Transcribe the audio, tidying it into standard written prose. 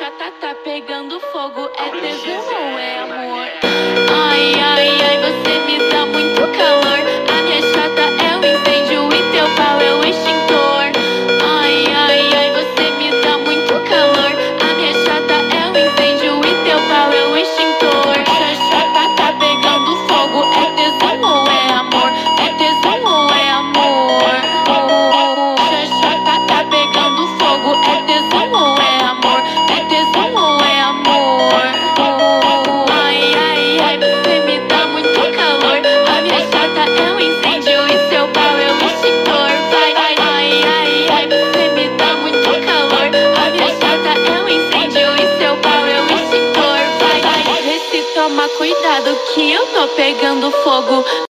chata tá pegando fogo. É tesão ou é amor? Ai, ai, ai, você me dá muito calor. A minha chata é o incêndio e teu pau é o extintor. Ai, ai, ai, você me dá muito calor. A minha chata é o incêndio e teu pau é o extintor. Chata tá pegando fogo. É tesão ou é amor? É tesão ou é amor? Chata tá pegando fogo. É tesão ou é amor? É tesão ou é amor? Ai, ai, ai, você me dá muito calor. A minha chata é um incêndio e seu pau é o extintor. Vai, ai, ai, ai, ai, você me dá muito calor. A minha chata é um incêndio e seu pau é o extintor. Vai, vai, vê se toma cuidado que eu tô pegando fogo.